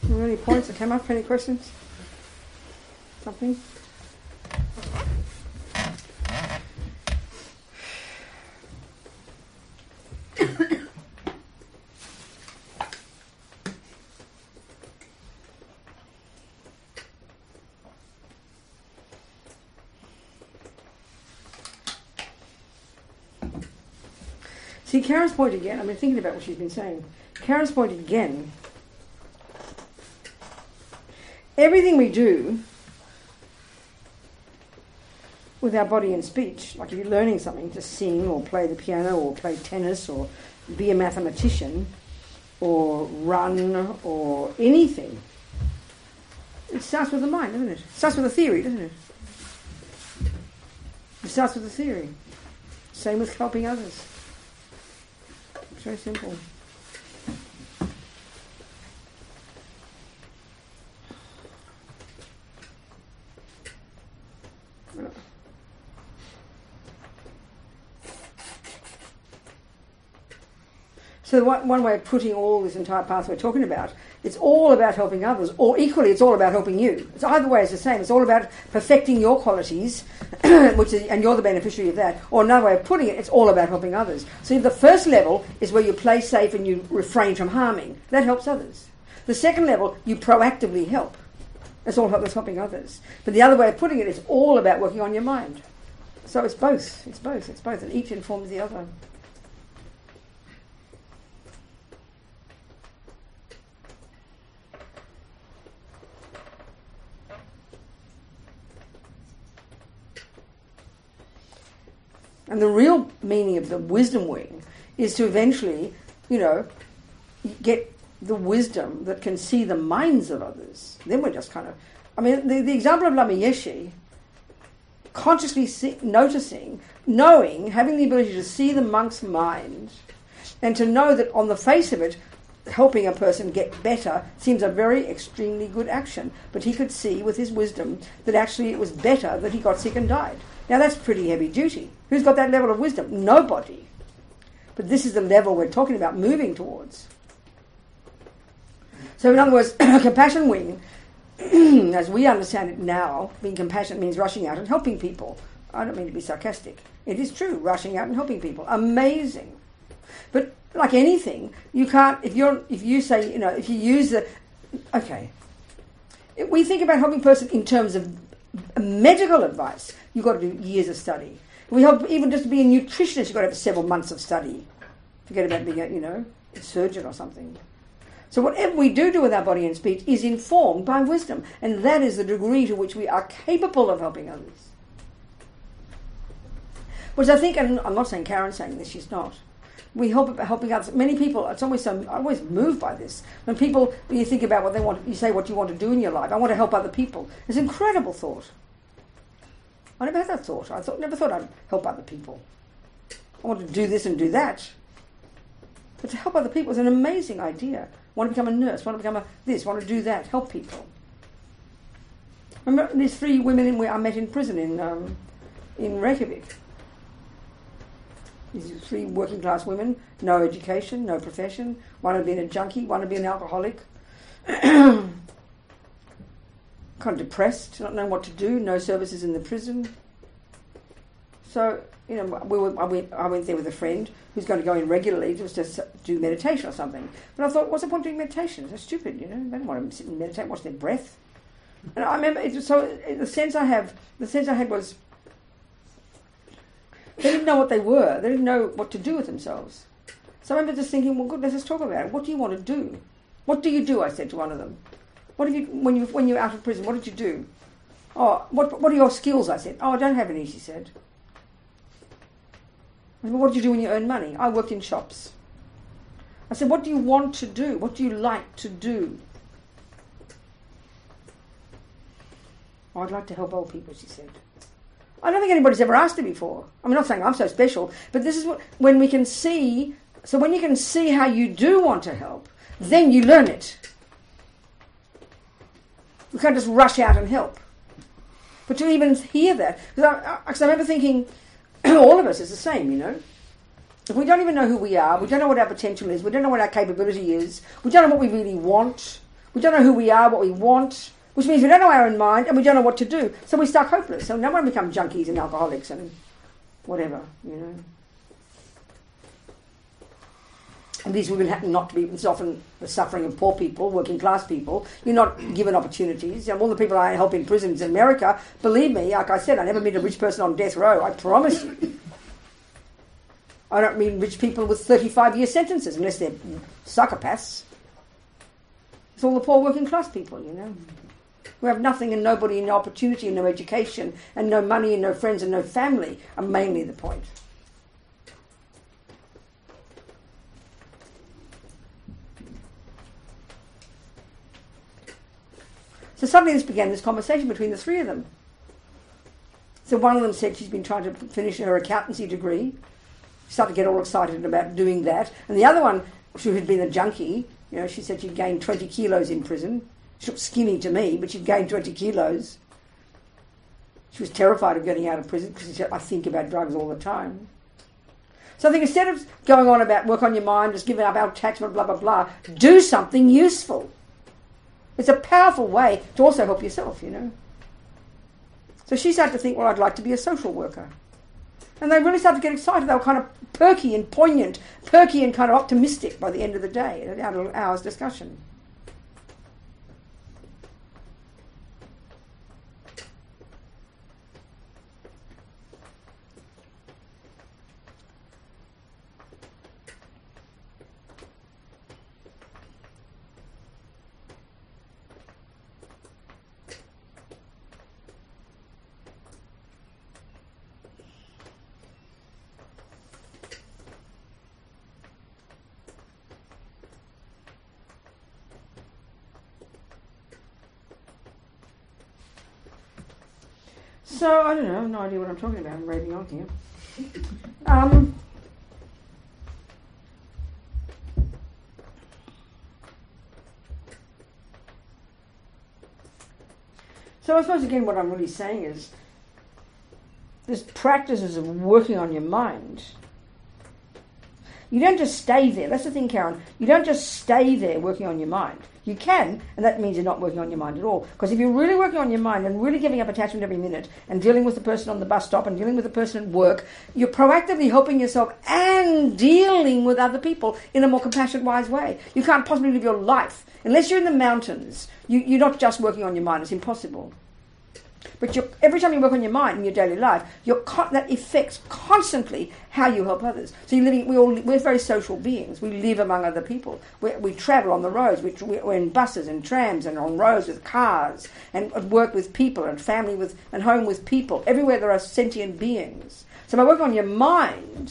Any points that came up? Any questions? Something? See, Karen's point again, I've been thinking about what she's been saying. Karen's point again, everything we do with our body and speech, like if you're learning something, to sing or play the piano or play tennis or be a mathematician or run or anything, it starts with the mind, doesn't it? It starts with a theory, doesn't it? It starts with a theory. Same with helping others. It's very simple. So one way of putting all this entire path we're talking about, it's all about helping others, or equally it's all about helping you. It's either way is the same. It's all about perfecting your qualities, and you're the beneficiary of that. Or another way of putting it, it's all about helping others. So the first level is where you play safe and you refrain from harming. That helps others. The second level, you proactively help. That's helping others. But the other way of putting it is all about working on your mind. So it's both. It's both. It's both. And each informs the other. And the real meaning of the wisdom wing is to eventually, get the wisdom that can see the minds of others. Then we're just kind of... the example of Lama Yeshe, consciously noticing, knowing, having the ability to see the monk's mind, and to know that on the face of it, helping a person get better seems a very extremely good action. But he could see with his wisdom that actually it was better that he got sick and died. Now that's pretty heavy duty. Who's got that level of wisdom? Nobody. But this is the level we're talking about moving towards. So in other words, compassion wing, as we understand it now, being compassionate means rushing out and helping people. I don't mean to be sarcastic. It is true, rushing out and helping people. Amazing. But like anything, you can't, if you use the, okay. If we think about helping a person in terms of medical advice, you've got to do years of study. If we help even just to be a nutritionist, you've got to have several months of study. Forget about being a surgeon or something. So whatever we do with our body and speech is informed by wisdom. And that is the degree to which we are capable of helping others. Which I think, and I'm not saying Karen's saying this, she's not. We help helping others. Many people, I'm always moved by this. When you think about what they want, you say what you want to do in your life. I want to help other people. It's an incredible thought. I never had that thought. Never thought I'd help other people. I want to do this and do that. But to help other people is an amazing idea. I want to become a nurse, want to become want to do that, help people. Remember these 3 women I met in prison in Reykjavik. These 3 working class women, no education, no profession. One had been a junkie, one had been an alcoholic. Kind of depressed, not knowing what to do, no services in the prison. So, I went there with a friend who's going to go in regularly just to do meditation or something. But I thought, what's the point of doing meditation? It's stupid, They don't want to sit and meditate, watch their breath. And I remember, the sense I had was, they didn't know what they were. They didn't know what to do with themselves. So I remember just thinking, well, good, let's just talk about it. What do you want to do? What do you do? I said to one of them. What have you, when you're out of prison, what did you do? Oh, what are your skills? I said. Oh, I don't have any, she said. I said, well, what did you do when you earn money? I worked in shops. I said, what do you want to do? What do you like to do? Oh, I'd like to help old people, she said. I don't think anybody's ever asked her before. I'm not saying I'm so special, but this is when we can see, so when you can see how you do want to help, then you learn it. We can't just rush out and help. But to even hear that, because I remember thinking, all of us is the same, If we don't even know who we are, we don't know what our potential is, we don't know what our capability is, we don't know what we really want, We don't know who we are, what we want, which means we don't know our own mind and we don't know what to do. So we're stuck hopeless. So no one become junkies and alcoholics and whatever, you know. And these women happen not to be, it's often the suffering of poor people, working class people. You're not given opportunities. You know, all the people I help in prisons in America, believe me, like I said, I never meet a rich person on death row, I promise you. I don't mean rich people with 35-year sentences, unless they're psychopaths. It's all the poor working class people, you know, who have nothing and nobody, and no opportunity and no education and no money and no friends and no family are mainly the point. So suddenly this began this conversation between the three of them. So one of them said she's been trying to finish her accountancy degree. She started to get all excited about doing that. And the other one, who had been a junkie, you know, she said she'd gained 20 kilos in prison. She looked skinny to me, but she'd gained 20 kilos. She was terrified of getting out of prison because she said, I think about drugs all the time. So I think instead of going on about work on your mind, just giving up our attachment, blah, blah, blah, do something useful. It's a powerful way to also help yourself, you know. So she started to think, well, I'd like to be a social worker. And they really started to get excited. They were kind of perky and poignant, perky and kind of optimistic by the end of the day, out of an hour's discussion. So, I don't know, no idea what I'm talking about. I'm raving on here. So I suppose, again, what I'm really saying is this practices of working on your mind. You don't just stay there. That's the thing, Karen. You don't just stay there working on your mind. You can, and that means you're not working on your mind at all. Because if you're really working on your mind and really giving up attachment every minute and dealing with the person on the bus stop and dealing with the person at work, you're proactively helping yourself and dealing with other people in a more compassionate, wise way. You can't possibly live your life. Unless you're in the mountains, you're not just working on your mind. It's impossible. But every time you work on your mind in your daily life, that affects constantly how you help others. So we're very social beings. We live among other people. We travel on the roads. We're in buses and trams and on roads with cars and work with people and family and home with people. Everywhere there are sentient beings. So by working on your mind,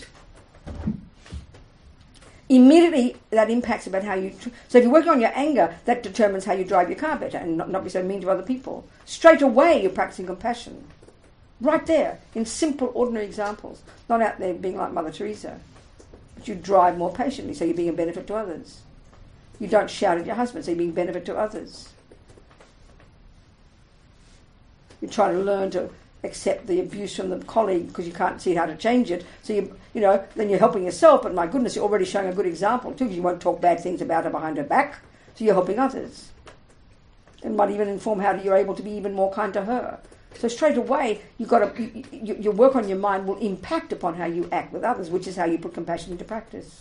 immediately that impacts about how you... So if you're working on your anger, that determines how you drive your car better and not be so mean to other people. Straight away you're practicing compassion. Right there, in simple, ordinary examples. Not out there being like Mother Teresa. But you drive more patiently, so you're being a benefit to others. You don't shout at your husband, so you're being a benefit to others. You try to learn to accept the abuse from the colleague because you can't see how to change it. So then you're helping yourself, but my goodness, you're already showing a good example too, because you won't talk bad things about her behind her back. So you're helping others. And might even inform how you're able to be even more kind to her. So straight away, your work on your mind will impact upon how you act with others, which is how you put compassion into practice.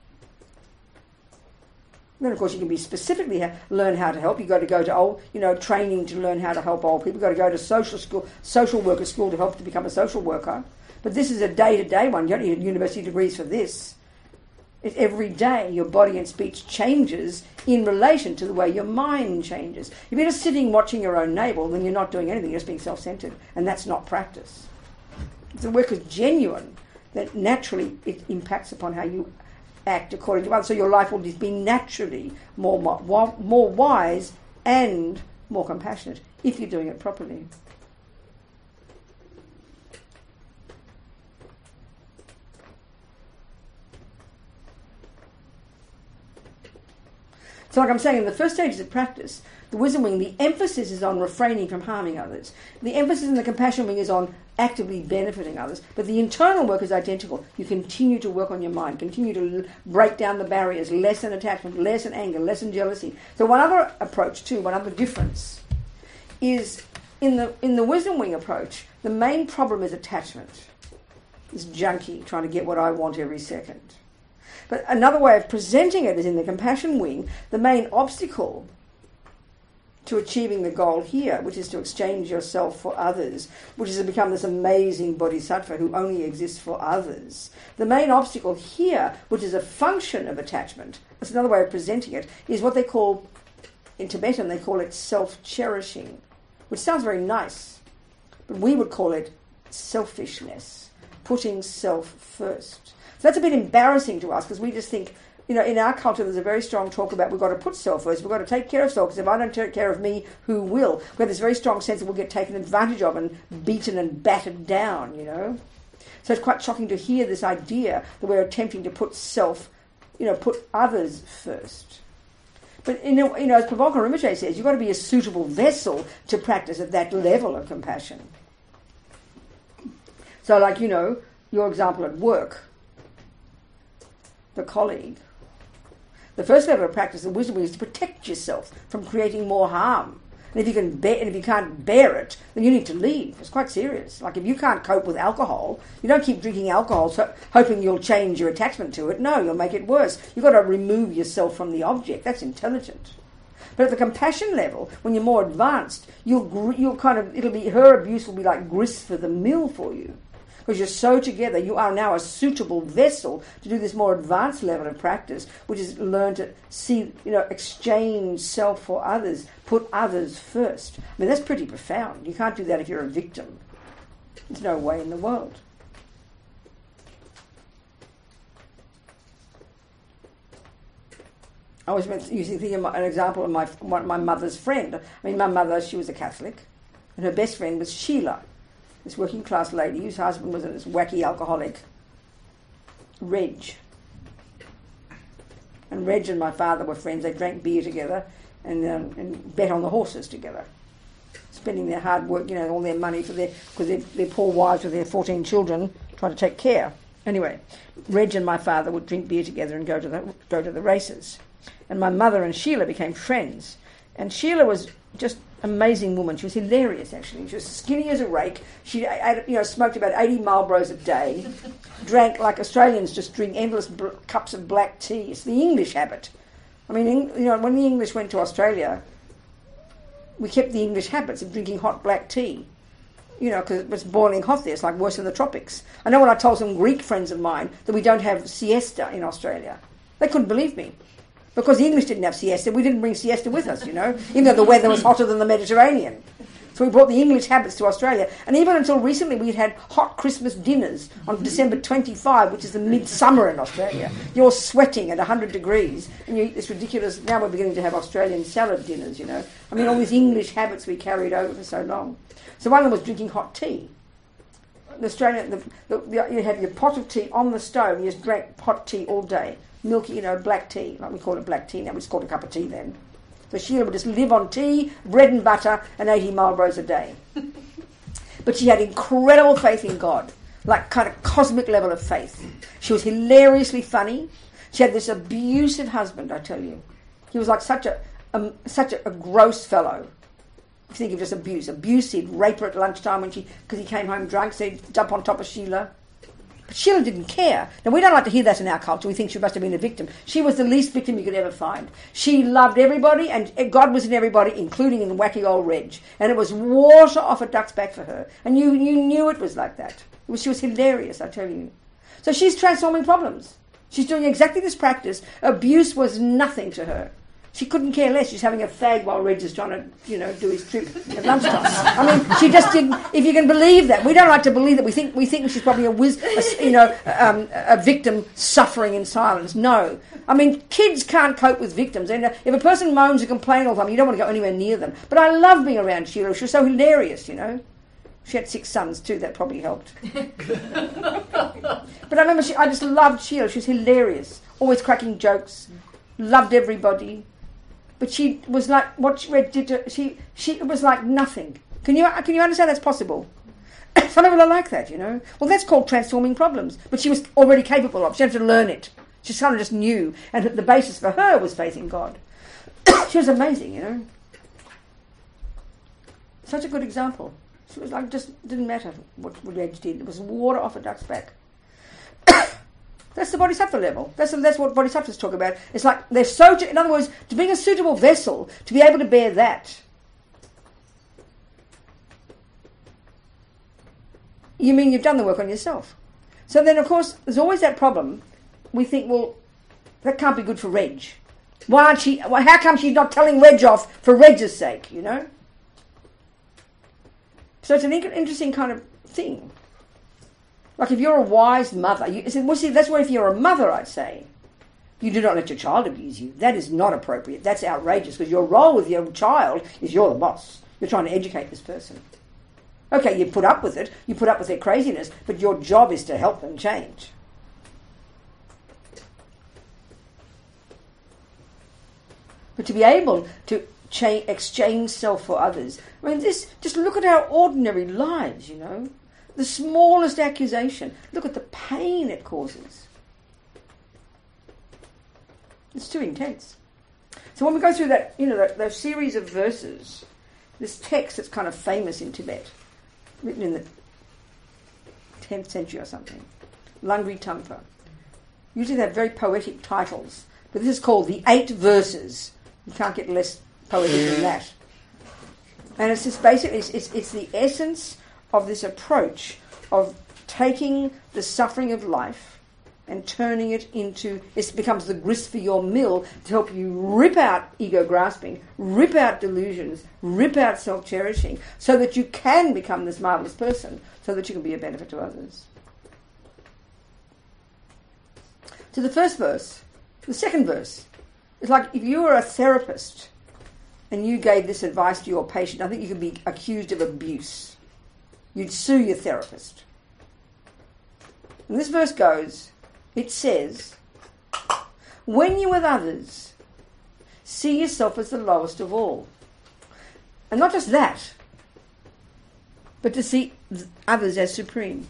Then, of course, you can be specifically learn how to help. You've got to go to training to learn how to help old people. You've got to go to social worker school to help to become a social worker. But this is a day-to-day one. You don't need university degrees for this. It's every day your body and speech changes in relation to the way your mind changes. If you're just sitting watching your own navel, then you're not doing anything. You're just being self-centered. And that's not practice. If the work is genuine, then naturally it impacts upon how you act according to others. So your life will just be naturally more wise and more compassionate if you're doing it properly. So like I'm saying, in the first stages of practice, the wisdom wing, the emphasis is on refraining from harming others. The emphasis in the compassion wing is on actively benefiting others, but the internal work is identical. You continue to work on your mind, continue to break down the barriers, lessen attachment, lessen anger, lessen jealousy. So one other approach too, one other difference is in the wisdom wing approach, the main problem is attachment. This junkie trying to get what I want every second. But another way of presenting it is in the compassion wing, the main obstacle to achieving the goal here, which is to exchange yourself for others, which is to become this amazing bodhisattva who only exists for others. The main obstacle here, which is a function of attachment, that's another way of presenting it, is what they call, in Tibetan, they call it self-cherishing, which sounds very nice, but we would call it selfishness, putting self first. So that's a bit embarrassing to us because we just think, in our culture there's a very strong talk about we've got to put self first, we've got to take care of self, because if I don't take care of me, who will? We have this very strong sense that we'll get taken advantage of and beaten and battered down, So it's quite shocking to hear this idea that we're attempting to put self, put others first. But, as Prabhakara Rinpoche says, you've got to be a suitable vessel to practice at that level of compassion. So like, your example at work, the colleague, the first level of practice of wisdom is to protect yourself from creating more harm. And if you can't bear it, then you need to leave. It's quite serious. Like if you can't cope with alcohol, you don't keep drinking alcohol hoping you'll change your attachment to it. No, you'll make it worse. You've got to remove yourself from the object. That's intelligent. But at the compassion level, when you're more advanced, her abuse will be like grist for the mill for you. Because you're so together, you are now a suitable vessel to do this more advanced level of practice, which is learn to see, exchange self for others, put others first. I mean, that's pretty profound. You can't do that if you're a victim. There's no way in the world. I was thinking an example of my mother's friend. I mean, my mother, she was a Catholic, and her best friend was Sheila, this working class lady whose husband was this wacky alcoholic, Reg. And Reg and my father were friends. They drank beer together and bet on the horses together, spending their hard work, all their money because their poor wives with their 14 children trying to take care. Anyway, Reg and my father would drink beer together and go to the races. And my mother and Sheila became friends. And Sheila was just amazing woman. She was hilarious, actually. She was skinny as a rake. She smoked about 80 Marlboros a day, drank like Australians just drink endless cups of black tea. It's the English habit. I mean, when the English went to Australia, we kept the English habits of drinking hot black tea, because it was boiling hot there. It's like worse than the tropics. I know when I told some Greek friends of mine that we don't have siesta in Australia, they couldn't believe me. Because the English didn't have siesta, we didn't bring siesta with us, even though the weather was hotter than the Mediterranean. So we brought the English habits to Australia. And even until recently, we had hot Christmas dinners on December 25, which is the midsummer in Australia. You're sweating at 100 degrees, and you eat this ridiculous... Now we're beginning to have Australian salad dinners, I mean, all these English habits we carried over for so long. So one of them was drinking hot tea. The Australian, you had your pot of tea on the stove, and you just drank hot tea all day. Milky, black tea, like we call it black tea now, we just call it a cup of tea then. So Sheila would just live on tea, bread and butter, and 80 Marlboros a day. But she had incredible faith in God, like kind of cosmic level of faith. She was hilariously funny. She had this abusive husband, I tell you. He was like such a gross fellow. If you think of just abuse, he'd rape her at lunchtime because he came home drunk, so he'd jump on top of Sheila. But Sheila didn't care. Now, we don't like to hear that in our culture. We think she must have been a victim. She was the least victim you could ever find. She loved everybody, and God was in everybody, including in wacky old Reg. And it was water off a duck's back for her. And you knew it was like that. She was hilarious, I tell you. So she's transforming problems. She's doing exactly this practice. Abuse was nothing to her. She couldn't care less. She's having a fag while Reg is trying to, do his trip at lunchtime. I mean, she just didn't. If you can believe that, we don't like to believe that. We think she's probably a victim suffering in silence. No, I mean, kids can't cope with victims. And if a person moans and complains all the time, you don't want to go anywhere near them. But I love being around Sheila. She was so hilarious, She had 6 sons too. That probably helped. But I remember, I just loved Sheila. She was hilarious, always cracking jokes, loved everybody. But she was like, what Reg did to her, it was like nothing. Can you understand that's possible? Some people are like that, you know. Well, that's called transforming problems. But she was already capable of. She had to learn it. She kind of just knew. And the basis for her was faith in God. She was amazing, you know. Such a good example. She was like, just didn't matter what Reg did. It was water off a duck's back. That's the bodhisattva level. That's what bodhisattvas talk about. It's like they're so... In other words, to being a suitable vessel, to be able to bear that... You mean you've done the work on yourself. So then, of course, there's always that problem. We think, well, that can't be good for Reg. How come she's not telling Reg off for Reg's sake, you know? So it's an interesting kind of thing. Like if you're a wise mother, that's where if you're a mother, I'd say, you do not let your child abuse you. That is not appropriate. That's outrageous because your role with your child is you're the boss. You're trying to educate this person. Okay, you put up with it, you put up with their craziness, but your job is to help them change. But to be able to exchange self for others, I mean, just look at our ordinary lives, you know. The smallest accusation, look at the pain it causes. It's too intense. So when we go through that, you know, those series of verses, this text that's kind of famous in Tibet, written in the 10th century or something, Langri Tangpa. Usually they have very poetic titles, but this is called the 8 Verses. You can't get less poetic than that. And it's just basically, it's the essence of this approach of taking the suffering of life and turning it into, it becomes the grist for your mill to help you rip out ego grasping, rip out delusions, rip out self-cherishing, so that you can become this marvellous person, so that you can be a benefit to others. To the first verse, the second verse, it's like if you were a therapist and you gave this advice to your patient, I think you could be accused of abuse. You'd sue your therapist. And this verse goes, it says, when you're with others, see yourself as the lowest of all. And not just that, but to see others as supreme.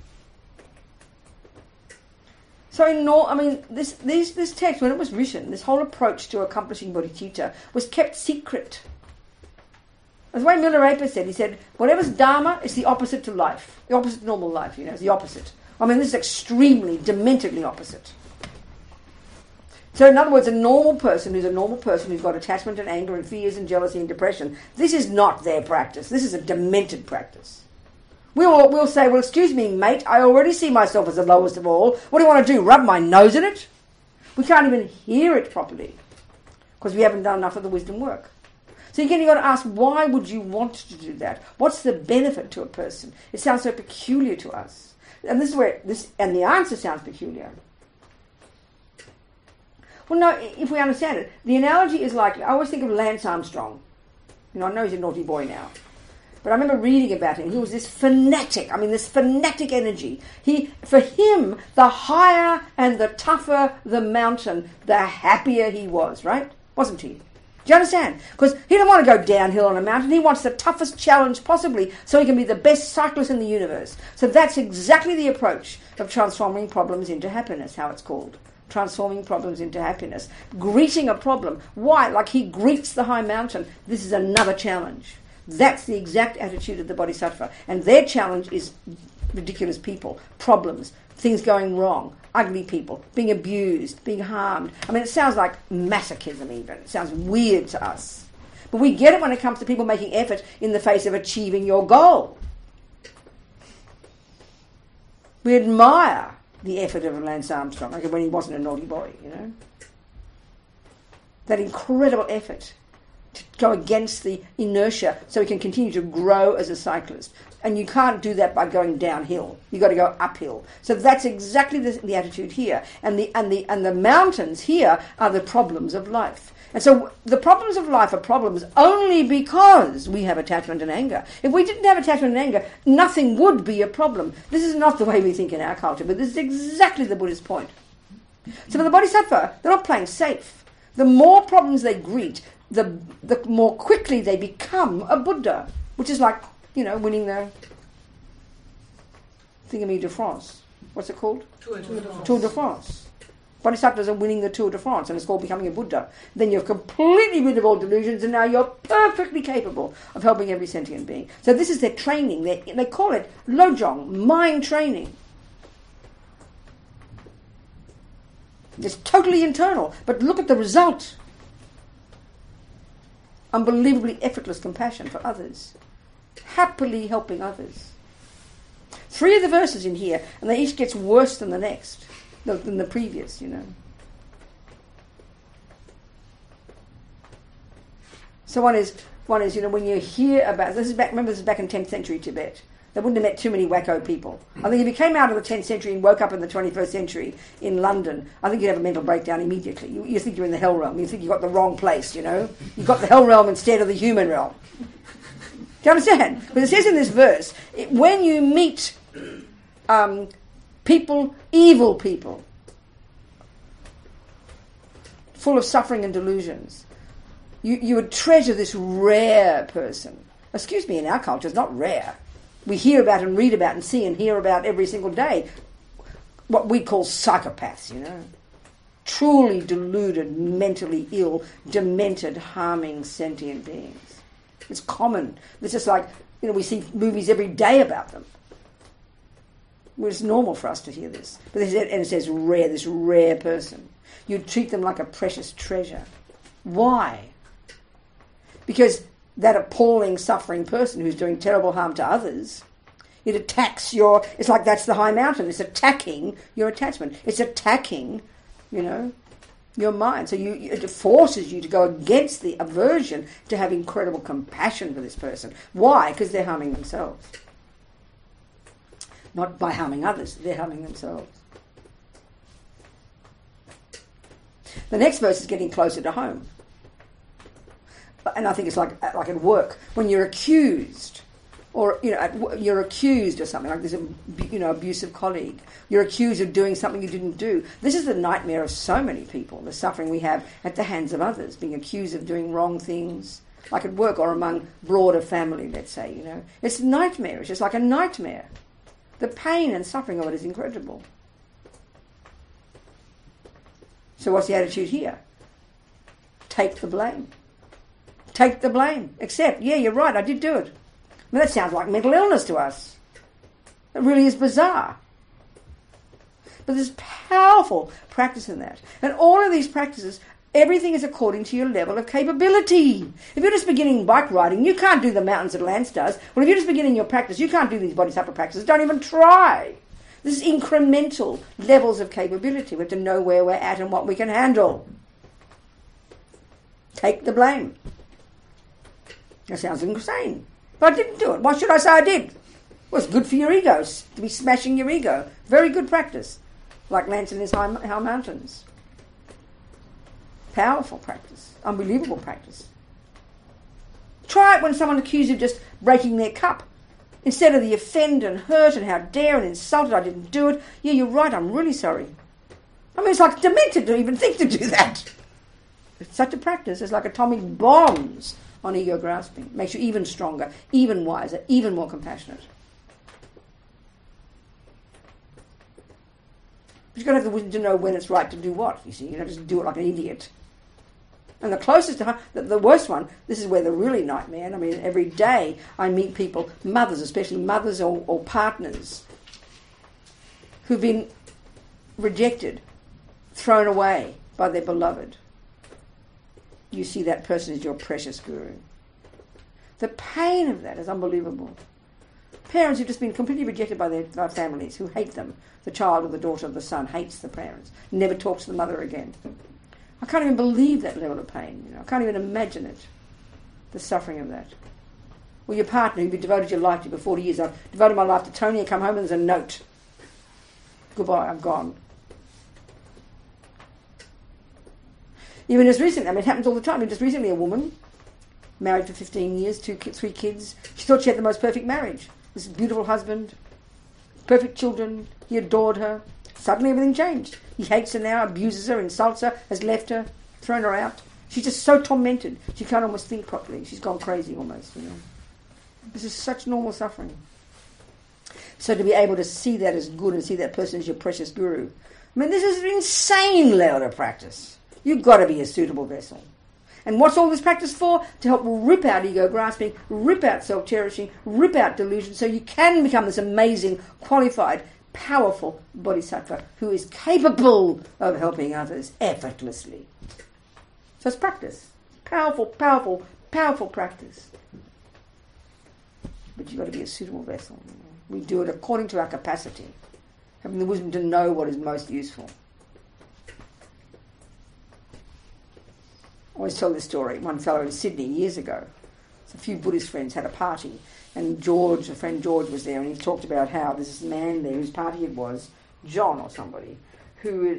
So this text, when it was written, this whole approach to accomplishing bodhicitta was kept secret. As the way Milarepa said, he said, whatever's dharma is the opposite to life. The opposite to normal life, you know, it's the opposite. I mean, this is extremely, dementedly opposite. So in other words, a normal person who's got attachment and anger and fears and jealousy and depression, this is not their practice. This is a demented practice. We'll say, well, excuse me, mate, I already see myself as the lowest of all. What do you want to do, rub my nose in it? We can't even hear it properly because we haven't done enough of the wisdom work. So again, you've got to ask, why would you want to do that? What's the benefit to a person? It sounds so peculiar to us. And this is where and the answer sounds peculiar. Well, no, if we understand it, the analogy is like, I always think of Lance Armstrong. You know, I know he's a naughty boy now. But I remember reading about him. He was this fanatic energy. For him, the higher and the tougher the mountain, the happier he was, right? Wasn't he? Do you understand? Because he didn't want to go downhill on a mountain. He wants the toughest challenge possibly so he can be the best cyclist in the universe. So that's exactly the approach of transforming problems into happiness, how it's called. Transforming problems into happiness. Greeting a problem. Why? Like he greets the high mountain. This is another challenge. That's the exact attitude of the Bodhisattva. And their challenge is ridiculous people, problems, things going wrong, ugly people, being abused, being harmed. I mean, it sounds like masochism even. It sounds weird to us. But we get it when it comes to people making effort in the face of achieving your goal. We admire the effort of Lance Armstrong, like when he wasn't a naughty boy, you know. That incredible effort to go against the inertia so he can continue to grow as a cyclist. And you can't do that by going downhill. You've got to go uphill. So that's exactly the attitude here. And the mountains here are the problems of life. And so the problems of life are problems only because we have attachment and anger. If we didn't have attachment and anger, nothing would be a problem. This is not the way we think in our culture, but this is exactly the Buddhist point. So for the Bodhisattva, they're not playing safe. The more problems they greet, the more quickly they become a Buddha, which is like, you know, winning the Thingamie de France. What's it called? Tour de France. Tour de France. Bodhisattvas are winning the Tour de France, and it's called becoming a Buddha. Then you're completely rid of all delusions, and now you're perfectly capable of helping every sentient being. So this is their training. They call it Lojong, mind training. It's totally internal, but look at the result. Unbelievably effortless compassion for others. Happily helping others. 3 of the verses in here, and they each gets worse than the next, than the previous, So one is, when you hear about, this is back in 10th century Tibet. They wouldn't have met too many wacko people. I think if you came out of the 10th century and woke up in the 21st century in London, I think you'd have a mental breakdown immediately. You think you're in the hell realm. You think you've got the wrong place, You've got the hell realm instead of the human realm. Do you understand? But it says in this verse, when you meet people, evil people, full of suffering and delusions, you would treasure this rare person. Excuse me, in our culture, it's not rare. We hear about and read about and see and hear about every single day what we call psychopaths, Truly deluded, mentally ill, demented, harming sentient beings. It's common. It's just like, we see movies every day about them. Well, it's normal for us to hear this. But it says rare, this rare person. You treat them like a precious treasure. Why? Because that appalling, suffering person who's doing terrible harm to others, it attacks it's like that's the high mountain. It's attacking your attachment. It's attacking, your mind. So it forces you to go against the aversion to have incredible compassion for this person. Why? Because they're harming themselves. Not by harming others, they're harming themselves. The next verse is getting closer to home. And I think it's like at work, when you're accused, or you're accused of something, like this, abusive colleague. You're accused of doing something you didn't do. This is the nightmare of so many people. The suffering we have at the hands of others, being accused of doing wrong things, like at work or among broader family. Let's say, it's nightmarish. It's like a nightmare. The pain and suffering of it is incredible. So what's the attitude here? Take the blame. Take the blame. Accept. Yeah, you're right, I did do it. That sounds like mental illness to us. It really is bizarre. But there's powerful practice in that. And all of these practices, everything is according to your level of capability. If you're just beginning bike riding, you can't do the mountains that Lance does. Well, if you're just beginning your practice, you can't do these bodhisattva practices. Don't even try. This is incremental levels of capability. We have to know where we're at and what we can handle. Take the blame. That sounds insane. But I didn't do it. Why should I say I did? Well, it's good for your ego, to be smashing your ego. Very good practice. Like Lance in his high mountains. Powerful practice. Unbelievable practice. Try it when someone accuses you of just breaking their cup. Instead of the offend and hurt and how dare and insulted, I didn't do it. Yeah, you're right, I'm really sorry. I mean, it's like demented to even think to do that. It's such a practice. It's like atomic bombs on ego grasping. It makes you even stronger, even wiser, even more compassionate. But you've got to have the wisdom to know when it's right to do what, you see. You don't just do it like an idiot. And the closest to the worst one, this is where the really nightmare, I mean, every day I meet people, mothers, especially mothers or partners, who've been rejected, thrown away by their beloved. You see that person as your precious guru. The pain of that is unbelievable. Parents who've just been completely rejected by their families, who hate them. The child or the daughter or the son hates the parents, never talks to the mother again. I can't even believe that level of pain. I can't even imagine it, the suffering of that. Or your partner who devoted your life to you for 40 years. I've devoted my life to Tony. I come home and there's a note. Goodbye, I'm gone. Even just recently, I mean, it happens all the time. Just recently, a woman, married for 15 years, 3 kids. She thought she had the most perfect marriage. This beautiful husband, perfect children. He adored her. Suddenly everything changed. He hates her now, abuses her, insults her, has left her, thrown her out. She's just so tormented. She can't almost think properly. She's gone crazy almost, This is such normal suffering. So to be able to see that as good and see that person as your precious guru. I mean, this is an insane level of practice. You've got to be a suitable vessel. And what's all this practice for? To help rip out ego grasping, rip out self-cherishing, rip out delusion, so you can become this amazing, qualified, powerful bodhisattva who is capable of helping others effortlessly. So it's practice. Powerful, powerful, powerful practice. But you've got to be a suitable vessel. We do it according to our capacity, having the wisdom to know what is most useful. I always tell this story. One fellow in Sydney years ago, a few Buddhist friends had a party, and George, a friend George, was there, and he talked about how there's this man there whose party it was, John or somebody, who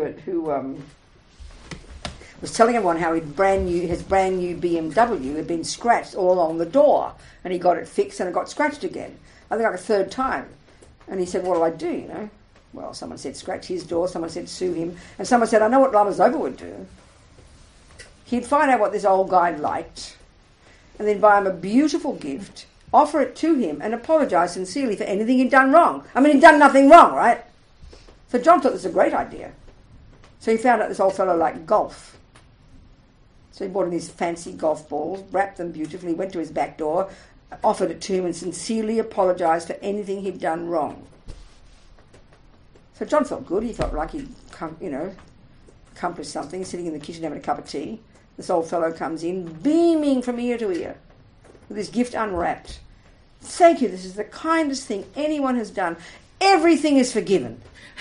was telling everyone how his brand new BMW had been scratched all along the door, and he got it fixed and it got scratched again. I think like a third time. And he said, what do I do, you know? Well, someone said scratch his door, someone said sue him, and someone said, I know what Lama Zopa would do. He'd find out what this old guy liked, and then buy him a beautiful gift, offer it to him, and apologise sincerely for anything he'd done wrong. I mean, he'd done nothing wrong, right? So John thought this was a great idea. So he found out this old fellow liked golf. So he bought him these fancy golf balls, wrapped them beautifully, went to his back door, offered it to him, and sincerely apologised for anything he'd done wrong. So John felt good. He felt like he'd accomplished something, sitting in the kitchen having a cup of tea. This old fellow comes in, beaming from ear to ear, with his gift unwrapped. Thank you, this is the kindest thing anyone has done. Everything is forgiven.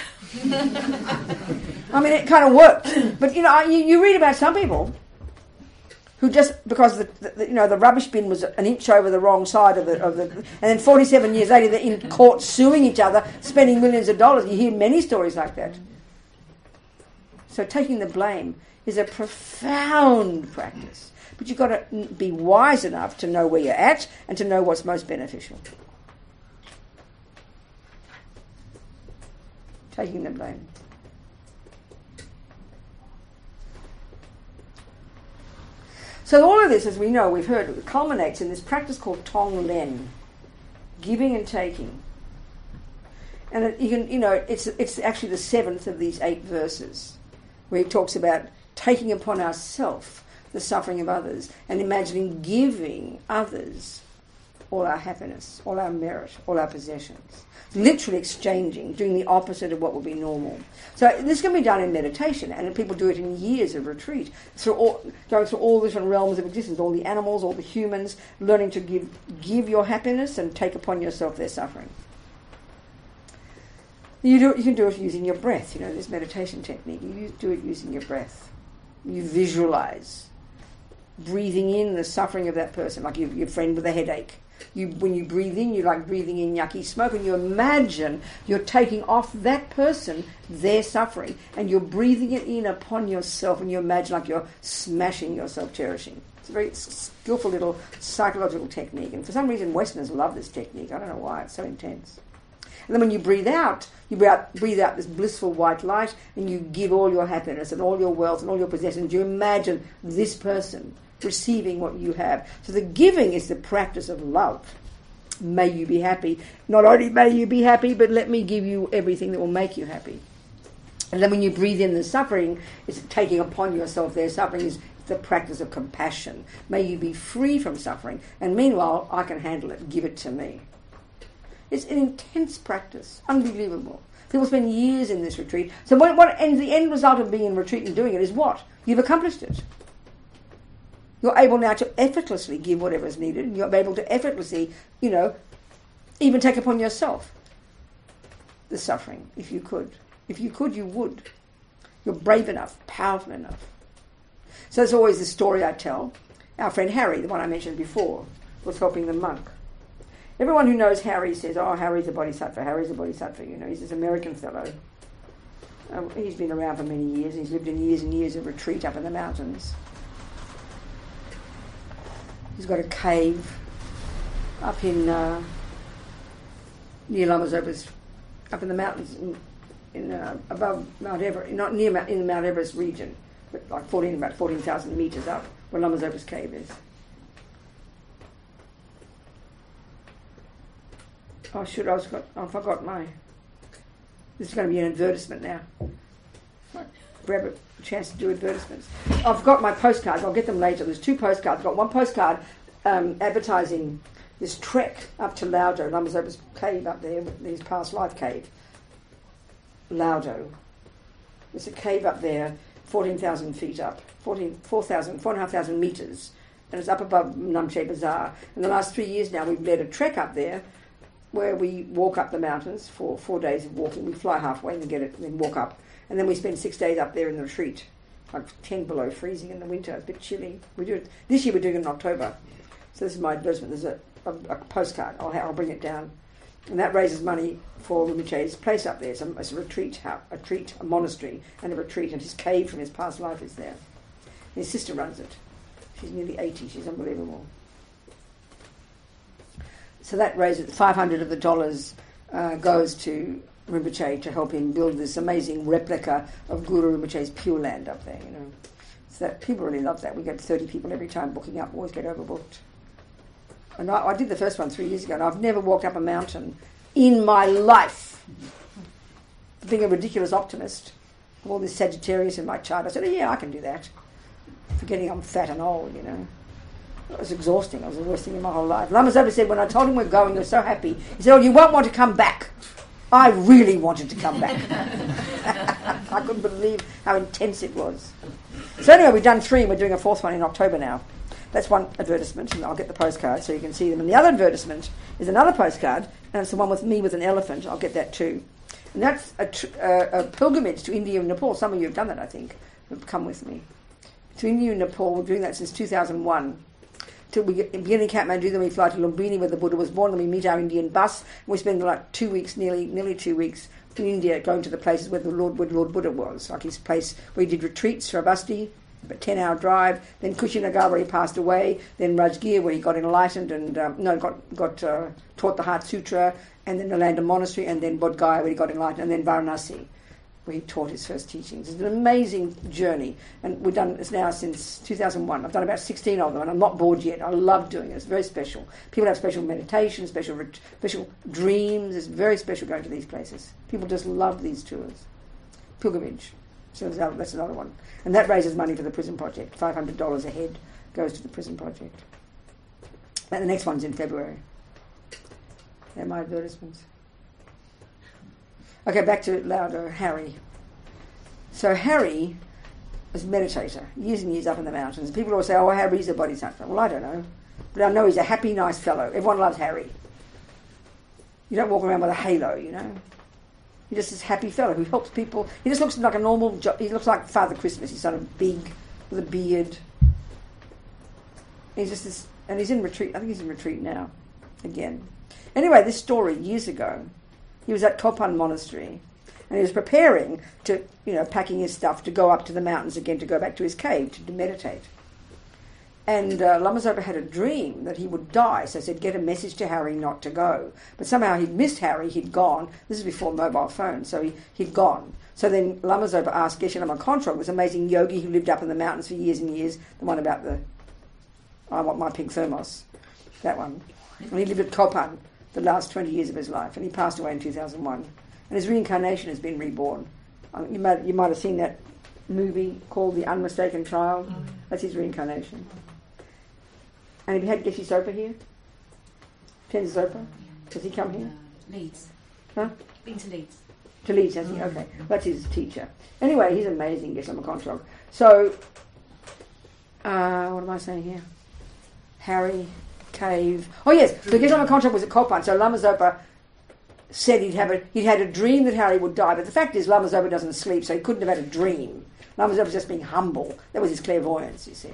I mean, it kind of worked. But, you read about some people who just, because the rubbish bin was an inch over the wrong side of the and then 47 years later they're in court suing each other, spending millions of dollars. You hear many stories like that. So taking the blame is a profound practice. But you've got to be wise enough to know where you're at and to know what's most beneficial. Taking the blame. So all of this, as we know, we've heard, culminates in this practice called Tong Len, giving and taking. And it's actually the 7th of these 8 verses, where he talks about taking upon ourselves the suffering of others and imagining giving others all our happiness, all our merit, all our possessions. Literally exchanging, doing the opposite of what would be normal. So this can be done in meditation, and people do it in years of retreat, going through all the different realms of existence, all the animals, all the humans, learning to give your happiness and take upon yourself their suffering. You can do it using your breath, this meditation technique. You do it using your breath. You visualise breathing in the suffering of that person, like your friend with a headache. When you breathe in, you like breathing in yucky smoke, and you imagine you're taking off that person their suffering, and you're breathing it in upon yourself, and you imagine like you're smashing your self-cherishing. It's a very skillful little psychological technique, and for some reason Westerners love this technique. I don't know why, it's so intense. And then when you breathe out this blissful white light, and you give all your happiness and all your wealth and all your possessions. You imagine this person receiving what you have. So the giving is the practice of love. May you be happy. Not only may you be happy, but let me give you everything that will make you happy. And then when you breathe in the suffering, it's taking upon yourself their suffering, is the practice of compassion. May you be free from suffering, and meanwhile, I can handle it. Give it to me. It's an intense practice. Unbelievable. People spend years in this retreat. So and the end result of being in retreat and doing it is what? You've accomplished it. You're able now to effortlessly give whatever is needed. And you're able to effortlessly, even take upon yourself the suffering, if you could. If you could, you would. You're brave enough, powerful enough. So that's always the story I tell. Our friend Harry, the one I mentioned before, was helping the monk. Everyone who knows Harry says, oh, Harry's a bodhisattva, Harry's a bodhisattva. He's this American fellow. He's been around for many years. He's lived in years and years of retreat up in the mountains. He's got a cave up in near Lama Zopa's, up in the mountains, above Mount Everest, not near in the Mount Everest region, but like about 14,000 metres up, where Lama Zopa's cave is. I forgot my... This is going to be an advertisement now. Grab a chance to do advertisements. I've got my postcards. I'll get them later. There's 2 postcards. I've got one postcard advertising this trek up to Laudo, Lamazopa's cave up there, his past life cave. Laudo. There's a cave up there, 14,000 feet up, 4,500 metres, and it's up above Namche Bazaar. In the last 3 years now, we've led a trek up there where we walk up the mountains for 4 days of walking. We fly halfway and then walk up. And then we spend 6 days up there in the retreat, like 10 below freezing in the winter. It's a bit chilly. We do it this year. We're doing it in October. So this is my advertisement. There's a postcard. I'll bring it down, and that raises money for Rinpoche's place up there. It's a retreat, a monastery, and a retreat. And his cave from his past life is there. His sister runs it. She's nearly 80. She's unbelievable. So that raises $500 of the dollars goes to Rinpoche to help him build this amazing replica of Guru Rinpoche's Pure Land up there, So that people really love that. We get 30 people every time booking up, always get overbooked. And I did the first one 3 years ago, and I've never walked up a mountain in my life. Being a ridiculous optimist, all this Sagittarius in my chart, I said, yeah, I can do that. Forgetting I'm fat and old, It was exhausting. It was the worst thing in my whole life. Lama Zopa said when I told him we're going, he was so happy. He said, you won't want to come back. I really wanted to come back. I couldn't believe how intense it was. So anyway, we've done 3 and we're doing a 4th one in October now. That's one advertisement, and I'll get the postcard so you can see them. And the other advertisement is another postcard, and it's the one with me with an elephant. I'll get that too. And that's a pilgrimage to India and Nepal. Some of you have done that, I think, have come with me. To India and Nepal, we're doing that since 2001. Till we begin in Kathmandu, then we fly to Lumbini where the Buddha was born, then we meet our Indian bus, and we spend like 2 weeks, nearly 2 weeks in India going to the places where Lord Buddha was, like his place where he did retreats, Sravasti, a 10-hour drive, then Kushinagar where he passed away, then Rajgir where he got enlightened and got taught the Heart Sutra, and then Nalanda Monastery, and then Bodh Gaya where he got enlightened, and then Varanasi where he taught his first teachings. It's an amazing journey, and we've done this now since 2001. I've done about 16 of them, and I'm not bored yet. I love doing it. It's very special. People have special meditation, special dreams. It's very special going to these places. People just love these tours. Pilgrimage. So that's another one. And that raises money for the prison project. $500 a head goes to the prison project. And the next one's in February. They're my advertisements. Okay, back to Laudo, Harry. So Harry was a meditator, years and years up in the mountains. People always say, Harry's a bodhisattva. Well, I don't know. But I know he's a happy, nice fellow. Everyone loves Harry. You don't walk around with a halo, He's just this happy fellow who helps people. He just looks like a normal job. He looks like Father Christmas. He's sort of big, with a beard. He's just this, and he's in retreat. I think he's in retreat now, again. Anyway, this story, years ago, he was at Kopan Monastery, and he was preparing to, packing his stuff to go up to the mountains again, to go back to his cave to meditate. And Lama Zopa had a dream that he would die, so he said, get a message to Harry not to go. But somehow he'd missed Harry, he'd gone. This is before mobile phones, so he'd gone. So then Lama Zopa asked Geshe Lama Kongtrul, this amazing yogi who lived up in the mountains for years and years, the one about I want my pink thermos, that one. And he lived at Kopan the last 20 years of his life, and he passed away in 2001. And his reincarnation has been reborn. You might have seen that movie called The Unmistaken Child. That's his reincarnation. And have you had Geshe Zopa here? Ten Zopa? Does he come here? Leeds. Huh? Been to Leeds. To Leeds, has he? Okay. That's his teacher. Anyway, he's amazing, Geshe Lama Kongtrul. So, what am I saying here? Harry, cave. Oh yes, so Geshe Lama Kongtrul was at Kopan, so Lama Zopa said he'd had a dream that Harry would die, but the fact is Lama Zopa doesn't sleep, so he couldn't have had a dream. Lama Zopa was just being humble. That was his clairvoyance, you see.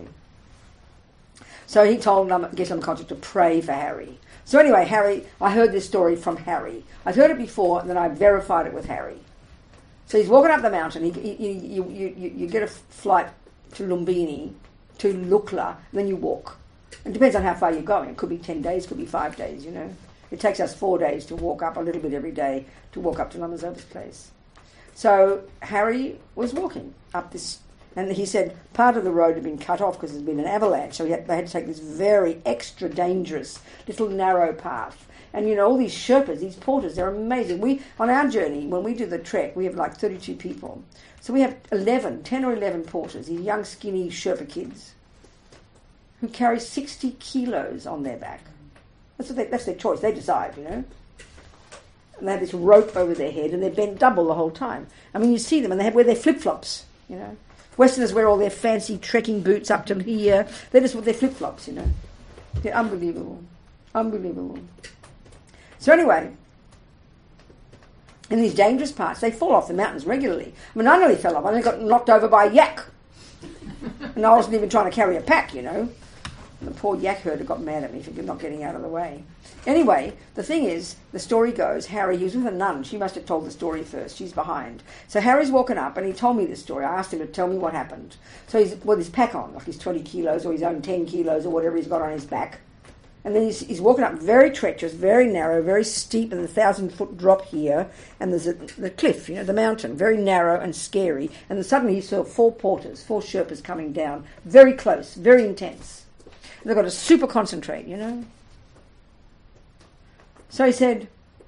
So he told Geshe Lama Kongtrul to pray for Harry. So anyway, Harry, I heard this story from Harry. I've heard it before, and then I verified it with Harry. So he's walking up the mountain. You get a flight to Lumbini, to Lukla, and then you walk. It depends on how far you're going. It could be 10 days, could be 5 days, It takes us 4 days to walk up a little bit every day to walk up to Lama Zopa's place. So Harry was walking up this And he said part of the road had been cut off because there's been an avalanche, so they had to take this very extra dangerous little narrow path. And you know, all these Sherpas, these porters, they're amazing. On our journey, when we do the trek, we have like 32 people. So we have 10 or 11 porters, these young skinny Sherpa kids, who carry 60 kilos on their back. That's their choice, they decide, you know. And they have this rope over their head and they're bent double the whole time. I mean, you see them and they wear their flip-flops, you know. Westerners wear all their fancy trekking boots up to here. They just wear their flip-flops, you know. They're unbelievable. Unbelievable. So anyway, in these dangerous parts, they fall off the mountains regularly. I mean, I nearly fell off. I nearly got knocked over by a yak. And I wasn't even trying to carry a pack, you know. And the poor yak herder got mad at me for not getting out of the way. Anyway, the thing is, the story goes, Harry, he was with a nun. She must have told the story first. She's behind. So Harry's walking up and he told me this story. I asked him to tell me what happened. So he's with his pack on, like his 20 kilos or his own 10 kilos or whatever he's got on his back. And then he's walking up very treacherous, very narrow, very steep, and a 1,000-foot drop here. And there's the cliff, you know, the mountain, very narrow and scary. And then suddenly he saw 4 porters, 4 Sherpas coming down, very close, very intense. And they've got to super concentrate, you know. So he said,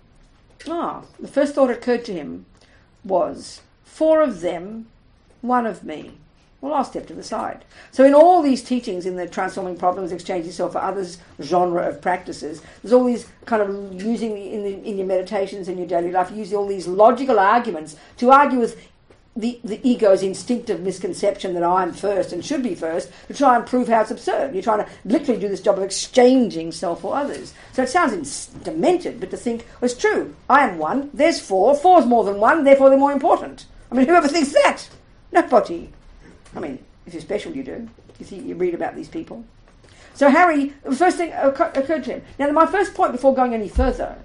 the first thought occurred to him was, 4 of them, 1 of me. Well, I'll step to the side. So in all these teachings in the Transforming Problems, Exchange Yourself for Others genre of practices, there's all these kind of using in your meditations and your daily life, you use all these logical arguments to argue with the ego's instinctive misconception that I'm first and should be first, to try and prove how it's absurd. You're trying to literally do this job of exchanging self for others. So it sounds demented, but to think, well, it's true. I am 1, there's 4, 4's more than 1, therefore they're more important. I mean, whoever thinks that? Nobody. I mean, if you're special, you do. You read about these people. So Harry, the first thing occurred to him. Now, my first point before going any further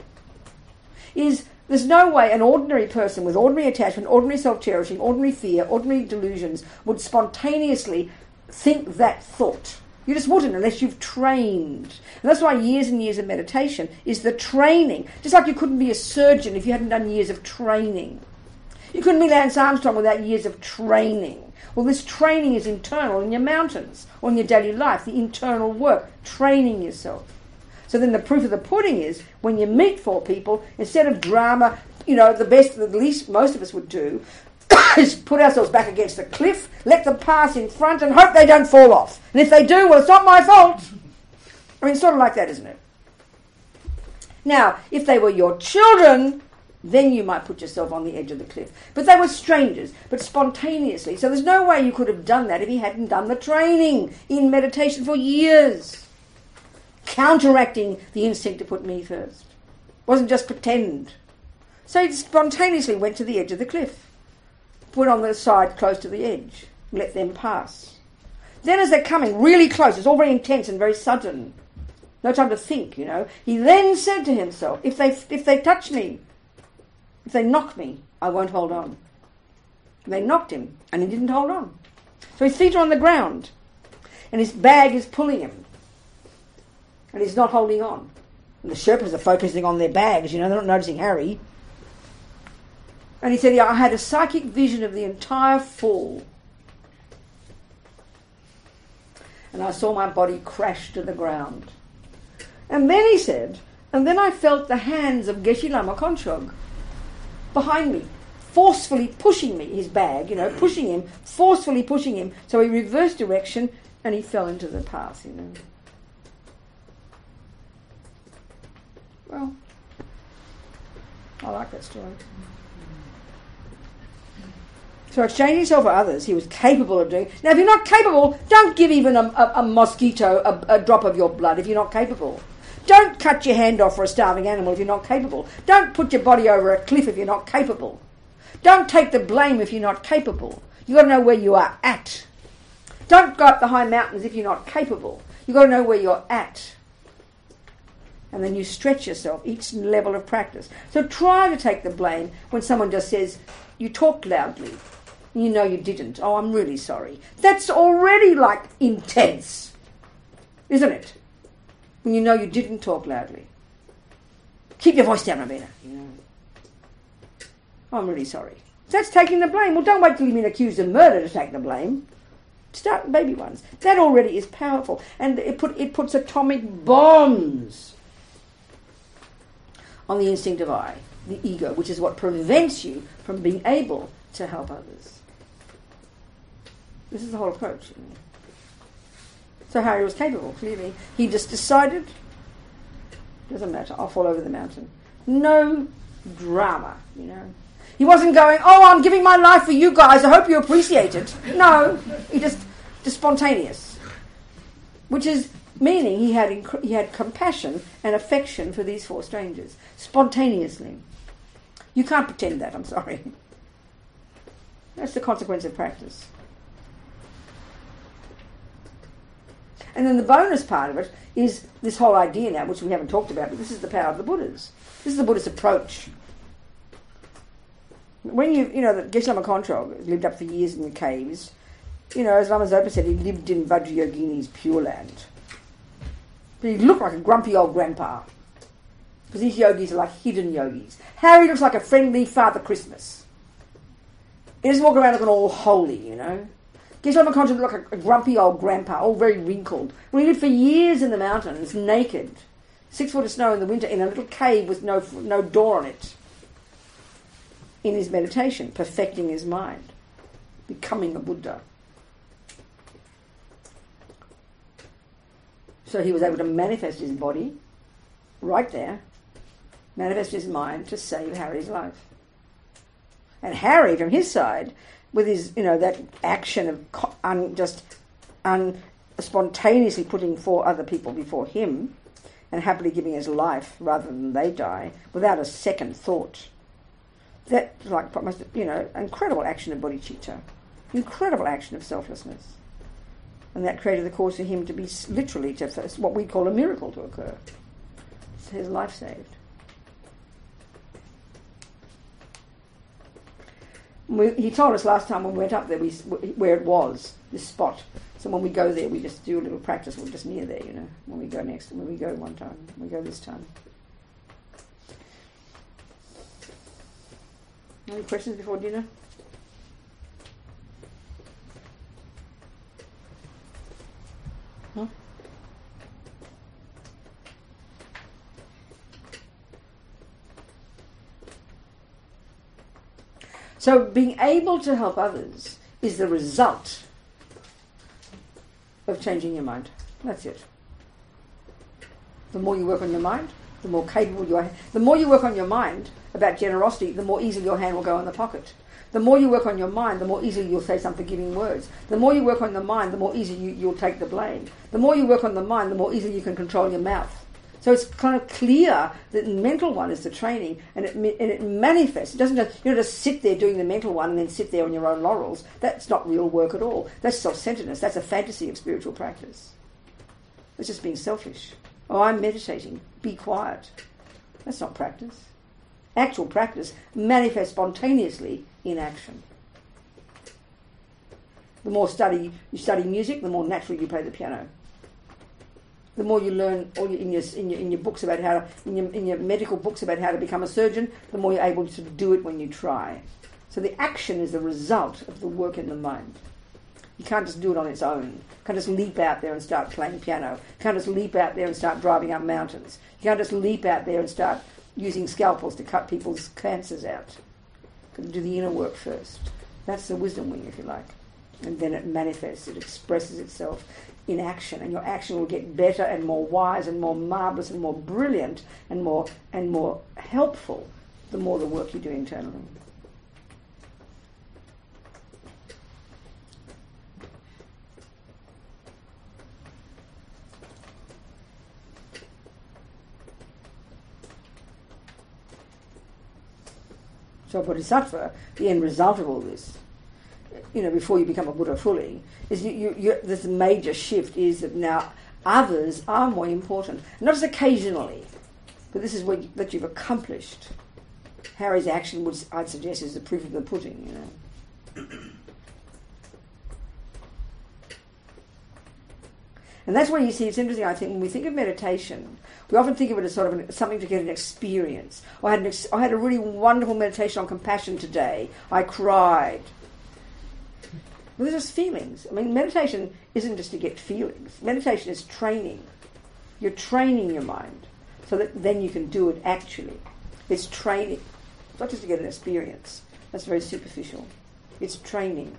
is there's no way an ordinary person with ordinary attachment, ordinary self-cherishing, ordinary fear, ordinary delusions would spontaneously think that thought. You just wouldn't unless you've trained. And that's why years and years of meditation is the training. Just like you couldn't be a surgeon if you hadn't done years of training. You couldn't be Lance Armstrong without years of training. Well, this training is internal in your mountains or in your daily life, the internal work, training yourself. So then the proof of the pudding is when you meet 4 people, instead of drama, you know, the least most of us would do is put ourselves back against the cliff, let them pass in front and hope they don't fall off. And if they do, well, it's not my fault. I mean, it's sort of like that, isn't it? Now, if they were your children, then you might put yourself on the edge of the cliff. But they were strangers, but spontaneously. So there's no way you could have done that if he hadn't done the training in meditation for years. Counteracting the instinct to put me first. It wasn't just pretend. So he spontaneously went to the edge of the cliff. Put on the side close to the edge. Let them pass. Then as they're coming really close, it's all very intense and very sudden. No time to think, you know. He then said to himself, if they touch me, if they knock me, I won't hold on. And they knocked him, and he didn't hold on. So his feet are on the ground, and his bag is pulling him, and he's not holding on. And the Sherpas are focusing on their bags, you know, they're not noticing Harry. And he said, I had a psychic vision of the entire fall. And I saw my body crash to the ground. And then he said, and then I felt the hands of Geshe Lama Konchog behind me, forcefully pushing me, his bag, you know, pushing him, forcefully pushing him. So he reversed direction and he fell into the path, you know. Well, I like that story. So exchanging yourself for others, he was capable of doing. Now, if you're not capable, don't give even a mosquito a drop of your blood if you're not capable. Don't cut your hand off for a starving animal if you're not capable. Don't put your body over a cliff if you're not capable. Don't take the blame if you're not capable. You've got to know where you are at. Don't go up the high mountains if you're not capable. You've got to know where you're at. And then you stretch yourself each level of practice. So try to take the blame when someone just says, you talked loudly. You know you didn't. Oh, I'm really sorry. That's already like intense, isn't it? When you know you didn't talk loudly. Keep your voice down, Robina. You know. Oh, I'm really sorry. So that's taking the blame. Well, don't wait till you've been accused of murder to take the blame. Start with baby ones. That already is powerful. And it puts atomic bombs on the instinctive I, the ego, which is what prevents you from being able to help others. This is the whole approach. So Harry was capable, clearly. He just decided, doesn't matter, I'll fall over the mountain. No drama, you know. He wasn't going, oh, I'm giving my life for you guys, I hope you appreciate it. No, he just spontaneous. Which is meaning he had compassion and affection for these 4 strangers, spontaneously. You can't pretend that, I'm sorry. That's the consequence of practice. And then the bonus part of it is this whole idea now, which we haven't talked about, but this is the power of the Buddhas. This is the Buddhist approach. When that Geshe Lama Kongtrul lived up for years in the caves, as Lama Zopa said, he lived in Vajrayogini's Pure Land. But he looked like a grumpy old grandpa. Because these yogis are like hidden yogis. Harry looks like a friendly Father Christmas. He doesn't walk around looking all holy, Geshe Lama Kongtrul looked like a grumpy old grandpa, all very wrinkled. Well, he lived for years in the mountains, naked. 6 foot of snow in the winter, in a little cave with no door on it. In his meditation, perfecting his mind, becoming a Buddha. So he was able to manifest his body right there, manifest his mind to save Harry's life. And Harry, from his side, with his, that action of spontaneously putting 4 other people before him and happily giving his life rather than they die, without a second thought. That's like, incredible action of bodhicitta, incredible action of selflessness. And that created the cause for him to be literally, what we call a miracle to occur. It's his life saved. He told us last time when we went up there where it was, this spot. So when we go there, we just do a little practice. We're just near there, when we go this time. Any questions before dinner? Huh? So being able to help others is the result of changing your mind. That's it. The more you work on your mind, the more capable you are. The more you work on your mind about generosity, the more easily your hand will go in the pocket. The more you work on your mind, the more easily you'll say some forgiving words. The more you work on the mind, the more easily you'll take the blame. The more you work on the mind, the more easily you can control your mouth. So it's kind of clear that the mental one is the training, and it manifests. It doesn't just sit there doing the mental one and then sit there on your own laurels. That's not real work at all. That's self-centeredness. That's a fantasy of spiritual practice. It's just being selfish. Oh, I'm meditating. Be quiet. That's not practice. Actual practice manifests spontaneously in action. The more you study music, the more naturally you play the piano. The more you learn in your books about how in your medical books about how to become a surgeon, the more you're able to do it when you try. So the action is the result of the work in the mind. You can't just do it on its own. You can't just leap out there and start playing piano. You can't just leap out there and start driving up mountains. You can't just leap out there and start using scalpels to cut people's cancers out. You've got to do the inner work first. That's the wisdom wing, if you like. And then it manifests, it expresses itself in action, and your action will get better and more wise and more marvellous and more brilliant and more helpful the more the work you do internally. So Bodhisattva, the end result of all this, before you become a Buddha fully, is this major shift is that now others are more important. Not just occasionally, but this is that you've accomplished. Harry's action, I'd suggest, is the proof of the pudding, And that's where you see, it's interesting, I think, when we think of meditation, we often think of it as sort of something to get an experience. I had a really wonderful meditation on compassion today. I cried. Well, they're just feelings. I mean, meditation isn't just to get feelings. Meditation is training. You're training your mind so that then you can do it actually. It's training. It's not just to get an experience. That's very superficial. It's training.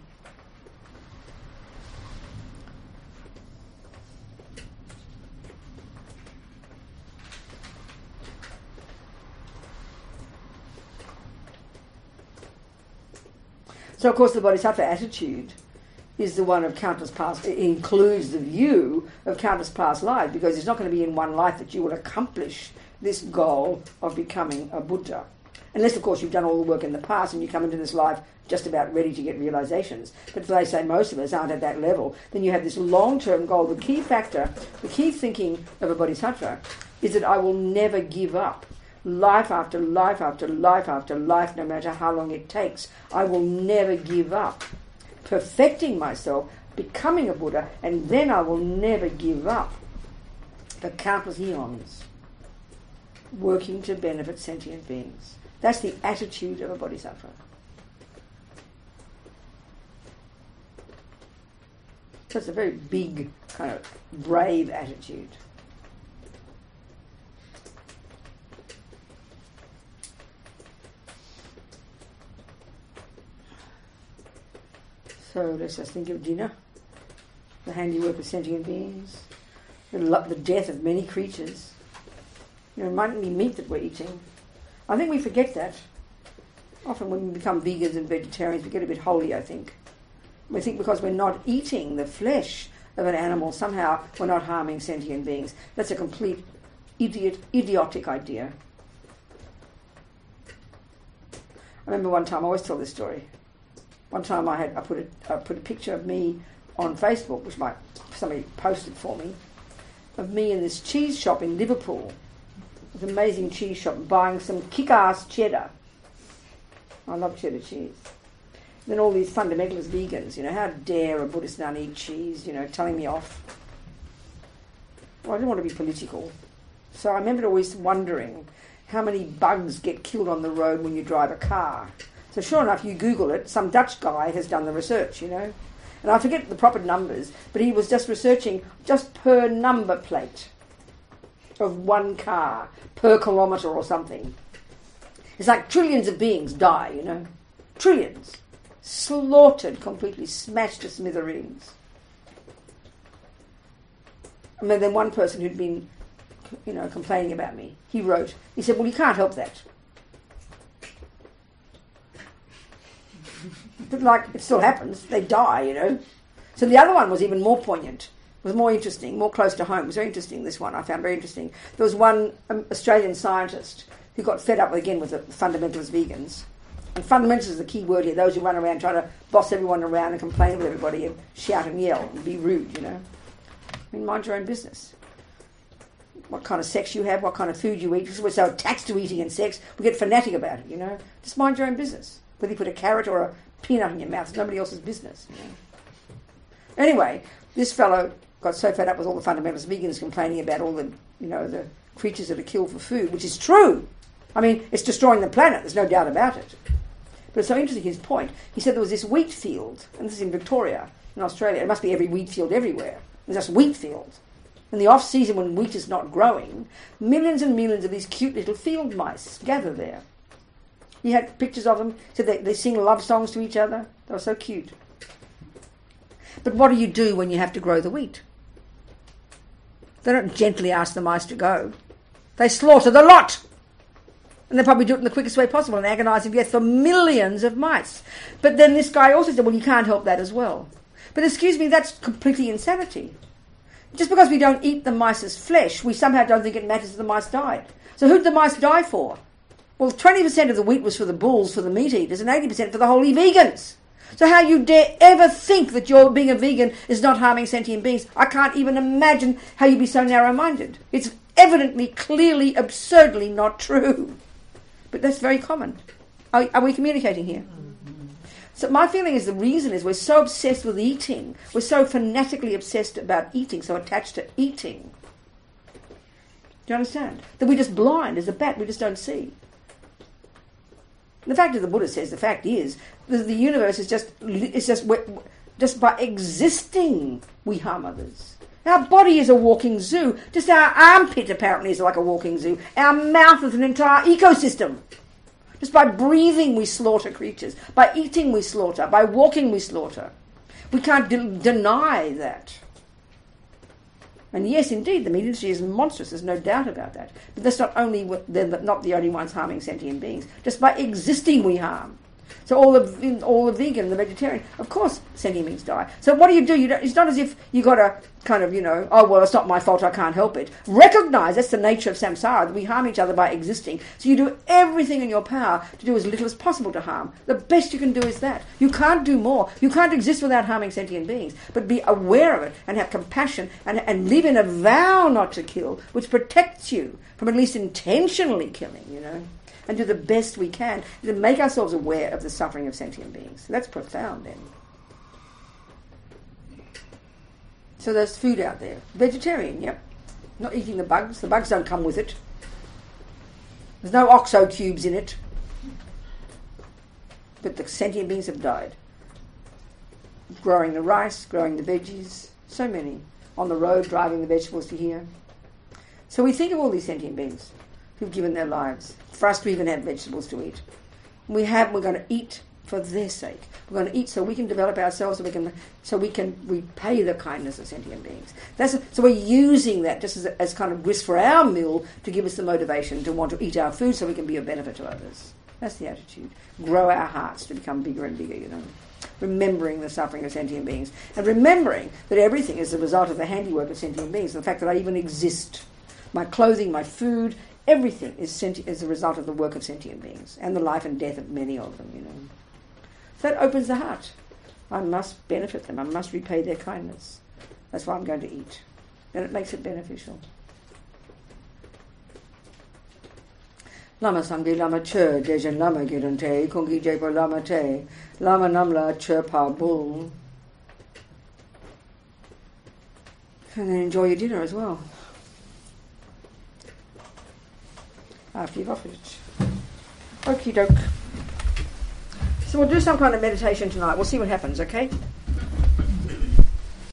So, of course, the Bodhisattva attitude is the one of countless past. It includes the view of countless past lives, because it's not going to be in one life that you will accomplish this goal of becoming a Buddha. Unless, of course, you've done all the work in the past and you come into this life just about ready to get realizations. But they say most of us aren't at that level. Then you have this long-term goal. The key factor, the key thinking of a Bodhisattva is that I will never give up. Life after life after life after life, no matter how long it takes, I will never give up. Perfecting myself, becoming a Buddha, and then I will never give up for countless eons, working to benefit sentient beings. That's the attitude of a Bodhisattva. So it's a very big, kind of brave attitude. So let's just think of dinner, the handiwork of sentient beings, the death of many creatures. You know, it mightn't be meat that we're eating. I think we forget that. Often when we become vegans and vegetarians, we get a bit holy, I think. We think because we're not eating the flesh of an animal, somehow we're not harming sentient beings. That's a complete idiotic idea. I remember one time, I always tell this story. One time I put a picture of me on Facebook, which somebody posted for me, of me in this cheese shop in Liverpool. It's an amazing cheese shop, buying some kick-ass cheddar. I love cheddar cheese. And then all these fundamentalist vegans, you know, how dare a Buddhist nun eat cheese, you know, telling me off. Well, I didn't want to be political. So I remember always wondering how many bugs get killed on the road when you drive a car. So sure enough, you Google it, some Dutch guy has done the research, you know. And I forget the proper numbers, but he was just researching just per number plate of one car per kilometre or something. It's like trillions of beings die, you know. Trillions. Slaughtered completely, smashed to smithereens. And then one person who'd been, you know, complaining about me, he said, well, you can't help that. But like, it still happens. They die, you know. So the other one was even more poignant. It was more interesting, more close to home. It was very interesting, this one. I found very interesting. There was one Australian scientist who got fed up again with the fundamentalist vegans. And fundamentalist is the key word here. Those who run around trying to boss everyone around and complain with everybody and shout and yell and be rude, you know. I mean, mind your own business. What kind of sex you have, what kind of food you eat. Because we're so attached to eating and sex, we get fanatic about it, you know. Just mind your own business. Whether you put a carrot or a peanut in your mouth, it's nobody else's business. You know? Anyway, this fellow got so fed up with all the fundamentalist vegans complaining about all the, you know, the creatures that are killed for food, which is true. I mean, it's destroying the planet, there's no doubt about it. But it's so interesting, his point. He said there was this wheat field, and this is in Victoria, in Australia. It must be every wheat field everywhere. There's just wheat fields. In the off-season, when wheat is not growing, millions and millions of these cute little field mice gather there. He had pictures of them, said they sing love songs to each other. They were so cute. But what do you do when you have to grow the wheat? They don't gently ask the mice to go. They slaughter the lot. And they probably do it in the quickest way possible, an agonising death for millions of mice. But then this guy also said, well, you can't help that as well. But excuse me, that's completely insanity. Just because we don't eat the mice's flesh, we somehow don't think it matters if the mice died. So who did the mice die for? Well, 20% of the wheat was for the bulls, for the meat eaters, and 80% for the holy vegans. So how you dare ever think that your being a vegan is not harming sentient beings? I can't even imagine how you'd be so narrow-minded. It's evidently, clearly, absurdly not true. But that's very common. Are we communicating here? So my feeling is the reason is we're so obsessed with eating. We're so fanatically obsessed about eating, so attached to eating. Do you understand? That we're just blind as a bat, we just don't see. The fact is, the Buddha says, the fact is, the universe is just by existing, we harm others. Our body is a walking zoo. Just our armpit apparently is like a walking zoo. Our mouth is an entire ecosystem. Just by breathing we slaughter creatures. By eating we slaughter. By walking we slaughter. We can't deny that. And yes, indeed, the meat industry is monstrous. There's no doubt about that. But that's not the only ones harming sentient beings. Just by existing we harm. So all the vegan, the vegetarian, of course, sentient beings die. So what do? It's not as if you got to kind of, oh, well, it's not my fault, I can't help it. Recognize that's the nature of samsara, that we harm each other by existing. So you do everything in your power to do as little as possible to harm. The best you can do is that. You can't do more. You can't exist without harming sentient beings. But be aware of it and have compassion and live in a vow not to kill, which protects you from at least intentionally killing, and do the best we can to make ourselves aware of the suffering of sentient beings. That's profound, then. So there's food out there. Vegetarian, yep. Not eating the bugs. The bugs don't come with it. There's no OXO cubes in it. But the sentient beings have died. Growing the rice, growing the veggies, so many. On the road, driving the vegetables to here. So we think of all these sentient beings who've given their lives for us to even have vegetables to eat. We're going to eat for their sake. We're going to eat so we can develop ourselves, so we can repay the kindness of sentient beings. So we're using that just as kind of grist for our mill to give us the motivation to want to eat our food so we can be of benefit to others. That's the attitude. Grow our hearts to become bigger and bigger, Remembering the suffering of sentient beings. And remembering that everything is the result of the handiwork of sentient beings. The fact that I even exist. My clothing, my food, everything is a result of the work of sentient beings and the life and death of many of them, So that opens the heart. I must benefit them. I must repay their kindness. That's why I'm going to eat. And it makes it beneficial. Lama Sangye Lama Che, Dejan Lama Girante, Kongi Jepa Lama Te, Lama Namla Che Pa Bul. And then enjoy your dinner as well. After you've offered it. Okie doke. So we'll do some kind of meditation tonight. We'll see what happens, okay?